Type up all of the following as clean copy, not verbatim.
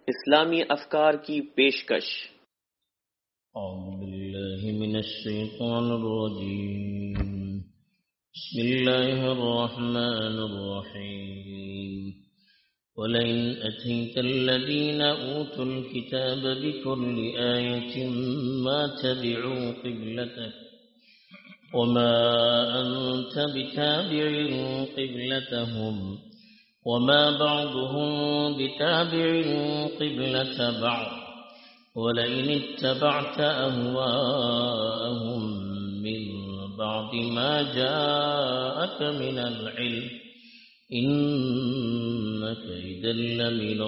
اسلامی افکار کی پیشکش۔ اعوذ باللہ من الشیطان الرجیم، بسم اللہ الرحمن الرحیم۔ وَلَئِنْ أَتَيْتَ الَّذِينَ أُوتُوا الْكِتَابَ بِكُلِّ آيَةٍ مَا تَبِعُوا قِبْلَتَكَ وَمَا أَنْتَ بِتَابِعٍ قِبْلَتَهُمْ وَمَا بَعْضُهُمْ بِتَابِعٍ قِبْلَةَ بَعْضٍ وَلَئِنِ اتَّبَعْتَ أَهْوَاءَهُمْ مِنْ بَعْدِ مَا جَاءَكَ مِنَ الْعِلْمِ إِنَّكَ إِذًا لَّمِنَ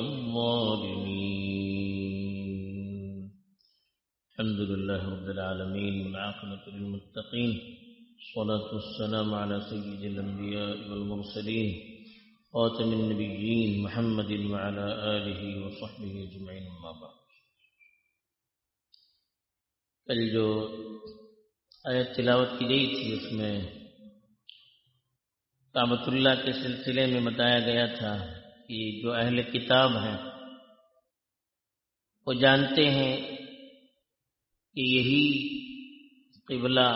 الظَّالِمِينَ۔ الحمد لله رب العالمين والعاقبة للمتقين، والصلاة والسلام على سيد الأنبياء والمرسلين خاتم النبيين محمد وعلى آله وصحبه أجمعين، أما بعد۔ کل جو آیت تلاوت کی گئی تھی اس میں کعبۃ اللہ کے سلسلے میں بتایا گیا تھا کہ جو اہل کتاب ہیں وہ جانتے ہیں کہ یہی قبلہ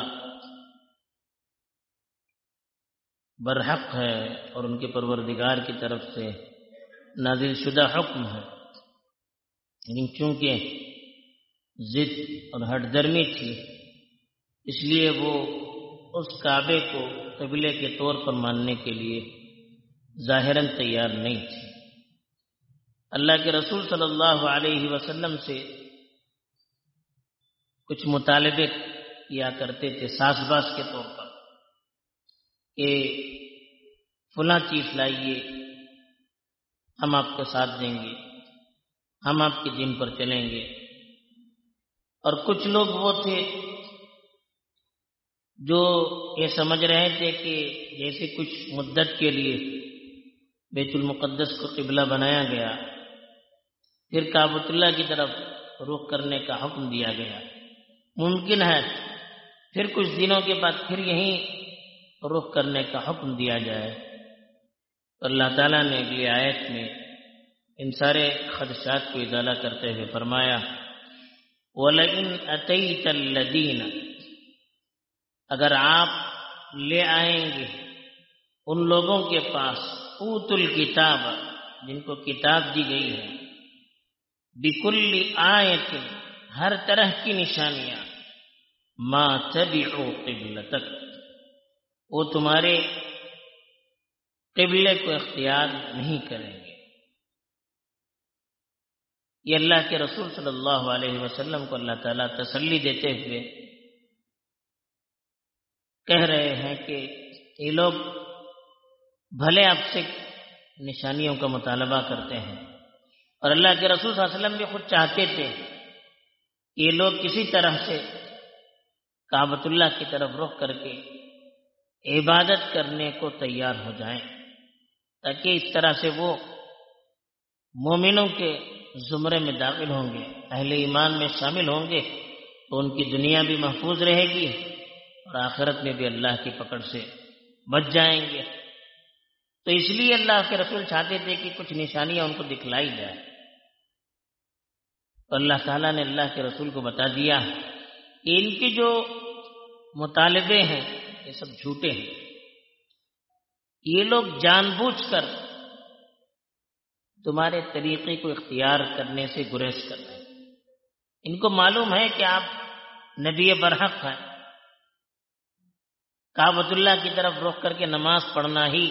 برحق ہے اور ان کے پروردگار کی طرف سے نازل شدہ حکم ہے، لیکن چونکہ ضد اور ہٹ درمی تھی اس لیے وہ اس کعبے کو قبلے کے طور پر ماننے کے لیے ظاہراً تیار نہیں تھی۔ اللہ کے رسول صلی اللہ علیہ وسلم سے کچھ مطالبے کیا کرتے تھے ساز باز کے طور پر کہ فلاں چیز لائیے، ہم آپ کے ساتھ دیں گے، ہم آپ کے دین پر چلیں گے۔ اور کچھ لوگ وہ تھے جو یہ سمجھ رہے تھے کہ جیسے کچھ مدت کے لیے بیت المقدس کو قبلہ بنایا گیا، پھر کعبۃ اللہ کی طرف رخ کرنے کا حکم دیا گیا، ممکن ہے پھر کچھ دنوں کے بعد پھر یہیں رخ کرنے کا حکم دیا جائے۔ اللہ تعالیٰ نے اگلی آیت میں ان سارے خدشات کو ازالہ کرتے ہوئے فرمایا وَلَئِنْ أَتَيْتَ الَّذِينَ، اگر آپ لے آئیں گے ان لوگوں کے پاس اوتوا الکتاب، جن کو کتاب دی گئی ہے، بِكُلِّ آیَةٍ، ہر طرح کی نشانیاں، مَا تَبِعُوا قِبْلَتَكَ، وہ تمہارے قبلے کو اختیار نہیں کریں گے۔ یہ اللہ کے رسول صلی اللہ علیہ وسلم کو اللہ تعالیٰ تسلی دیتے ہوئے کہہ رہے ہیں کہ یہ لوگ بھلے آپ سے نشانیوں کا مطالبہ کرتے ہیں، اور اللہ کے رسول صلی اللہ علیہ وسلم بھی خود چاہتے تھے کہ یہ لوگ کسی طرح سے کعبۃ اللہ کی طرف رخ کر کے عبادت کرنے کو تیار ہو جائیں، تاکہ اس طرح سے وہ مومنوں کے زمرے میں داخل ہوں گے، اہل ایمان میں شامل ہوں گے، تو ان کی دنیا بھی محفوظ رہے گی اور آخرت میں بھی اللہ کی پکڑ سے بچ جائیں گے۔ تو اس لیے اللہ کے رسول چاہتے تھے کہ کچھ نشانیاں ان کو دکھلائی جائے، تو اللہ تعالیٰ نے اللہ کے رسول کو بتا دیا کہ ان کے جو مطالبے ہیں یہ سب جھوٹے ہیں، یہ لوگ جان بوجھ کر تمہارے طریقے کو اختیار کرنے سے گریز کر رہے ہیں۔ ان کو معلوم ہے کہ آپ نبی برحق ہیں، کعبۃ اللہ کی طرف رخ کر کے نماز پڑھنا ہی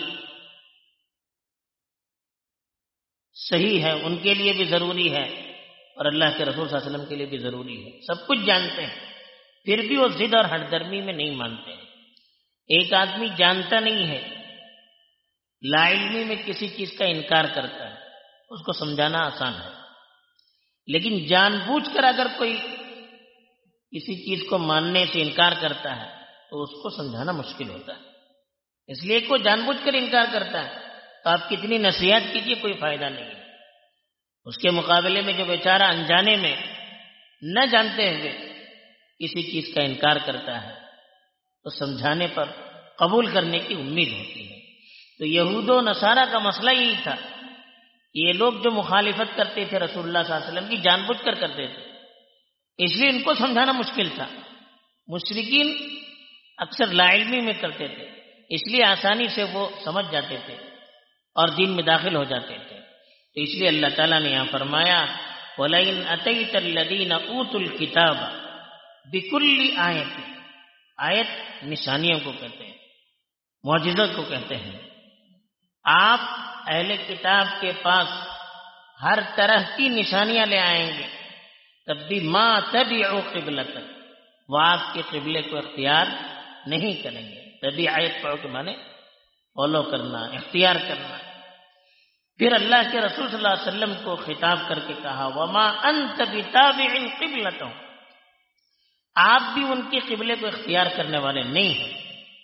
صحیح ہے، ان کے لیے بھی ضروری ہے اور اللہ کے رسول صلی اللہ علیہ وسلم کے لیے بھی ضروری ہے، سب کچھ جانتے ہیں، پھر بھی وہ ضد اور ہٹ درمی میں نہیں مانتے ہیں۔ ایک آدمی جانتا نہیں ہے، لا علمی میں کسی چیز کا انکار کرتا ہے، اس کو سمجھانا آسان ہے، لیکن جان بوجھ کر اگر کوئی کسی چیز کو ماننے سے انکار کرتا ہے تو اس کو سمجھانا مشکل ہوتا ہے۔ اس لیے کوئی جان بوجھ کر انکار کرتا ہے تو آپ کتنی نصیحت کیجیے کوئی فائدہ نہیں ہے، اس کے مقابلے میں جو بیچارہ انجانے میں نہ جانتے ہوئے کسی چیز کا انکار کرتا ہے تو سمجھانے پر قبول کرنے کی امید ہوتی ہے۔ تو یہود و نصارہ کا مسئلہ یہی تھا یہ لوگ جو مخالفت کرتے تھے رسول اللہ صلی اللہ علیہ وسلم کی جان بوجھ کر کرتے تھے، اس لیے ان کو سمجھانا مشکل تھا۔ مشرکین اکثر لا علمی میں کرتے تھے، اس لیے آسانی سے وہ سمجھ جاتے تھے اور دین میں داخل ہو جاتے تھے۔ تو اس لیے اللہ تعالیٰ نے یہاں فرمایا وَلَئِنْ أَتَيْتَ الَّذِينَ أُوتُوا الْكِتَابَ بِكُلِّ آیَةٍ، آیت نشانیوں کو کہتے ہیں، معجزت کو کہتے ہیں۔ آپ اہل کتاب کے پاس ہر طرح کی نشانیاں لے آئیں گے، تب بھی ما تبعوا قبلتک، وہ آپ کے قبلے کو اختیار نہیں کریں گے۔ تبھی آیت پڑھو کے معنی فالو کرنا، اختیار کرنا۔ پھر اللہ کے رسول صلی اللہ علیہ وسلم کو خطاب کر کے کہا وما انت بتابع قبلتهم، آپ بھی ان کے قبلے کو اختیار کرنے والے نہیں ہیں،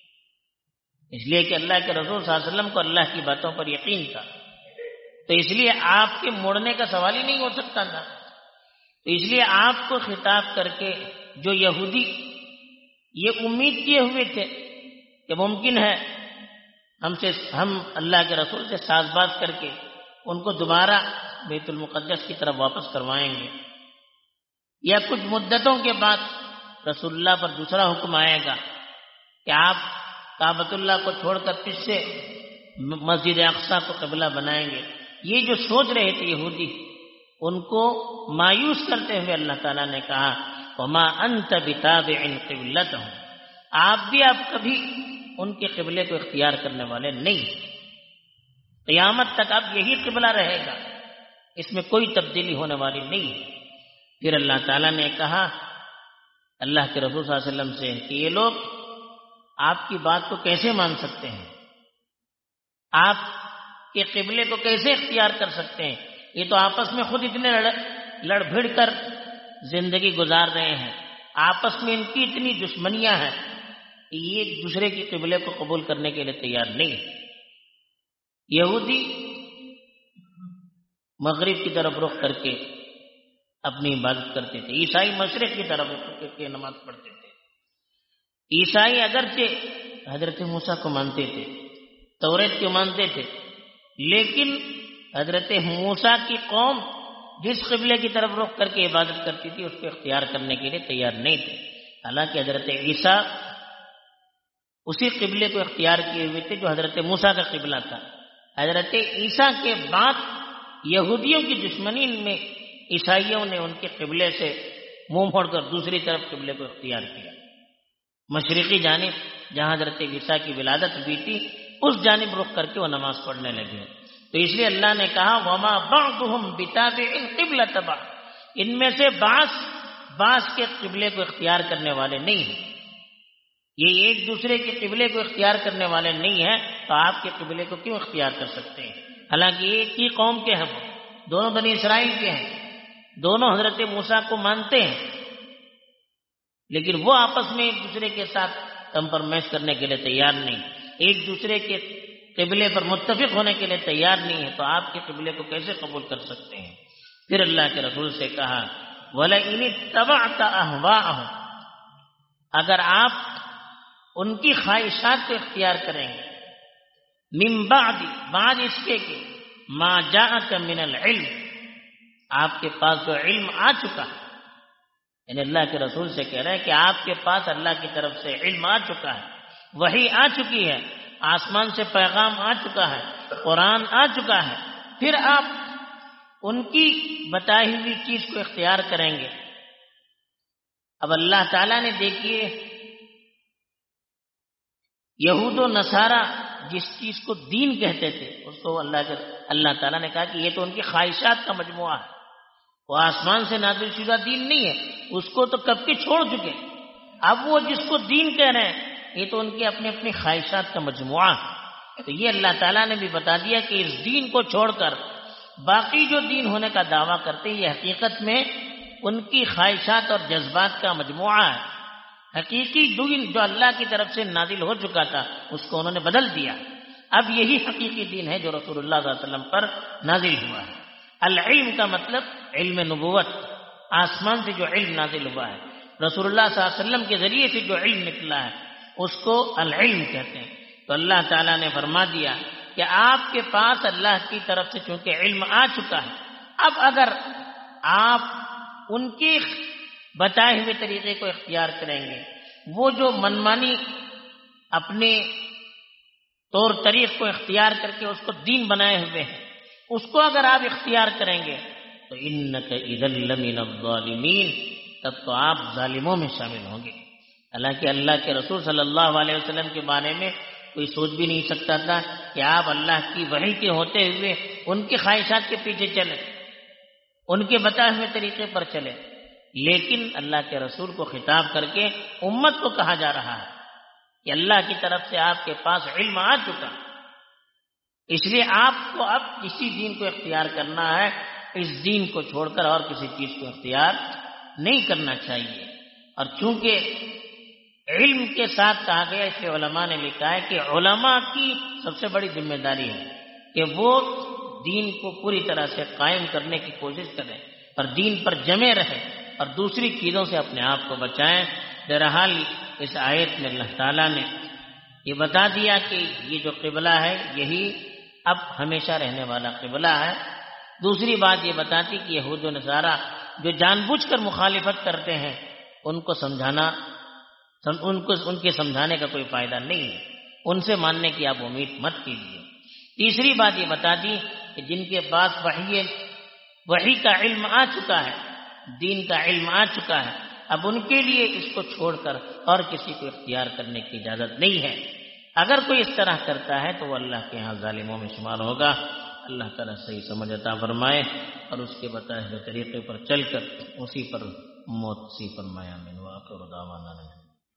اس لیے کہ اللہ کے رسول صلی اللہ علیہ وسلم کو اللہ کی باتوں پر یقین تھا، تو اس لیے آپ کے موڑنے کا سوال ہی نہیں ہو سکتا تھا۔ تو اس لیے آپ کو خطاب کر کے جو یہودی یہ امید کیے ہوئے تھے کہ ممکن ہے ہم اللہ کے رسول سے ساز باز کر کے ان کو دوبارہ بیت المقدس کی طرف واپس کروائیں گے، یا کچھ مدتوں کے بعد رسول اللہ پر دوسرا حکم آئے گا کہ آپ کعبۃ اللہ کو چھوڑ کر پھر سے مسجد اقصیٰ کو قبلہ بنائیں گے۔ یہ جو سوچ رہے تھے یہودی، ان کو مایوس کرتے ہوئے اللہ تعالیٰ نے کہا وما انت بتابع قبلتهم، آپ کبھی ان کے قبلے کو اختیار کرنے والے نہیں، قیامت تک اب یہی قبلہ رہے گا، اس میں کوئی تبدیلی ہونے والی نہیں ہے۔ پھر اللہ تعالیٰ نے کہا اللہ کے رسول صلی اللہ علیہ وسلم سے کہ یہ لوگ آپ کی بات کو کیسے مان سکتے ہیں، آپ کے قبلے کو کیسے اختیار کر سکتے ہیں، یہ تو آپس میں خود اتنے لڑ بھڑ کر زندگی گزار رہے ہیں، آپس میں ان کی اتنی دشمنیاں ہیں کہ یہ ایک دوسرے کے قبلے کو قبول کرنے کے لیے تیار نہیں ہے۔ یہودی مغرب کی طرف رخ کر کے اپنی عبادت کرتے تھے، عیسائی مشرق کی طرف رخ کر کے نماز پڑھتے تھے۔ عیسائی اگرچہ حضرت موسیٰ کو مانتے تھے، توریت کو مانتے تھے، لیکن حضرت موسیٰ کی قوم جس قبلے کی طرف رخ کر کے عبادت کرتی تھی اس کو اختیار کرنے کے لیے تیار نہیں تھے، حالانکہ حضرت عیسیٰ اسی قبلے کو اختیار کیے ہوئے تھے جو حضرت موسیٰ کا قبلہ تھا۔ حضرت عیسیٰ کے بعد یہودیوں کی دشمنی میں عیسائیوں نے ان کے قبلے سے منہ موڑ کر دوسری طرف قبلے کو اختیار کیا، مشرقی جانب جہاں حضرت عیسیٰ کی ولادت ہوئی تھی اس جانب رخ کر کے وہ نماز پڑھنے لگے۔ تو اس لیے اللہ نے کہا وما بعضهم بتابع قبلۃ بعض، ان میں سے بعض کے قبلے کو اختیار کرنے والے نہیں ہیں، یہ ایک دوسرے کے قبلے کو اختیار کرنے والے نہیں ہیں، تو آپ کے قبلے کو کیوں اختیار کر سکتے ہیں؟ حالانکہ ایک ہی قوم کے ہیں، دونوں بنی اسرائیل کے ہیں، دونوں حضرت موسیٰ کو مانتے ہیں، لیکن وہ آپس میں ایک دوسرے کے ساتھ کمپرومائز کرنے کے لیے تیار نہیں، ایک دوسرے کے قبلے پر متفق ہونے کے لیے تیار نہیں ہے، تو آپ کے قبلے کو کیسے قبول کر سکتے ہیں؟ پھر اللہ کے رسول سے کہا وَلَئِنِ اتَّبَعْتَ أَهْوَاءَهُمْ، اگر آپ ان کی خواہشات کو اختیار کریں گے، من بعد اس کے کہ ما جاءک من العلم، آپ کے پاس جو علم آ چکا ہے، یعنی اللہ کے رسول سے کہہ رہے ہیں کہ آپ کے پاس اللہ کی طرف سے علم آ چکا ہے، وحی آ چکی ہے، آسمان سے پیغام آ چکا ہے، قرآن آ چکا ہے، پھر آپ ان کی بتائی ہوئی چیز کو اختیار کریں گے۔ اب اللہ تعالیٰ نے دیکھیے یہود و نصارہ جس چیز کو دین کہتے تھے اس کو اللہ تعالیٰ نے کہا کہ یہ تو ان کی خواہشات کا مجموعہ ہے، وہ آسمان سے نازل شدہ دین نہیں ہے، اس کو تو کب کے چھوڑ چکے، اب وہ جس کو دین کہہ رہے ہیں یہ تو ان کی اپنی خواہشات کا مجموعہ ہے۔ تو یہ اللہ تعالیٰ نے بھی بتا دیا کہ اس دین کو چھوڑ کر باقی جو دین ہونے کا دعویٰ کرتے ہیں یہ حقیقت میں ان کی خواہشات اور جذبات کا مجموعہ ہے۔ حقیقی دین جو اللہ کی طرف سے نازل ہو چکا تھا اس کو انہوں نے بدل دیا، اب یہی حقیقی دین ہے جو رسول اللہ صلی اللہ علیہ وسلم پر نازل ہوا ہے۔ العلم کا مطلب علم نبوت، آسمان سے جو علم نازل ہوا ہے، رسول اللہ صلی اللہ علیہ وسلم کے ذریعے سے جو علم نکلا ہے اس کو العلم کہتے ہیں۔ تو اللہ تعالیٰ نے فرما دیا کہ آپ کے پاس اللہ کی طرف سے چونکہ علم آ چکا ہے، اب اگر آپ ان کے بتائے ہوئے طریقے کو اختیار کریں گے، وہ جو منمانی اپنے طور طریق کو اختیار کر کے اس کو دین بنائے ہوئے ہیں، اس کو اگر آپ اختیار کریں گے تو انک اذا لمن الظالمین، تب تو آپ ظالموں میں شامل ہوں گے۔ حالانکہ اللہ کے رسول صلی اللہ علیہ وسلم کے بارے میں کوئی سوچ بھی نہیں سکتا تھا کہ آپ اللہ کی وحی کے ہوتے ہوئے ان کی خواہشات کے پیچھے چلیں، ان کے بتائے ہوئے طریقے پر چلیں، لیکن اللہ کے رسول کو خطاب کر کے امت کو کہا جا رہا ہے کہ اللہ کی طرف سے آپ کے پاس علم آ چکا، اس لیے آپ کو اب کسی دین کو اختیار کرنا ہے، اس دین کو چھوڑ کر اور کسی چیز کو اختیار نہیں کرنا چاہیے۔ اور چونکہ علم کے ساتھ کہا گیا، اس لیے علماء نے لکھا ہے کہ علماء کی سب سے بڑی ذمہ داری ہے کہ وہ دین کو پوری طرح سے قائم کرنے کی کوشش کریں اور دین پر جمے رہیں اور دوسری چیزوں سے اپنے آپ کو بچائیں۔ بہرحال اس آیت میں اللہ تعالیٰ نے یہ بتا دیا کہ یہ جو قبلہ ہے یہی اب ہمیشہ رہنے والا قبلہ ہے۔ دوسری بات یہ بتاتی کہ یہود و نصارہ جو جان بوجھ کر مخالفت کرتے ہیں ان کو سمجھانا، ان کے سمجھانے کا کوئی فائدہ نہیں ہے، ان سے ماننے کی آپ امید مت کیجیے۔ تیسری بات یہ بتا دی کہ جن کے پاس وحی کا علم آ چکا ہے، دین کا علم آ چکا ہے، اب ان کے لیے اس کو چھوڑ کر اور کسی کو اختیار کرنے کی اجازت نہیں ہے۔ اگر کوئی اس طرح کرتا ہے تو وہ اللہ کے ہاں ظالموں میں شمار ہوگا۔ اللہ تعالیٰ صحیح سمجھ عطا فرمائے اور اس کے بتائے ہوئے طریقے پر چل کر اسی پر موت نصیب فرمائے۔ آمین۔ وآخر دعوانا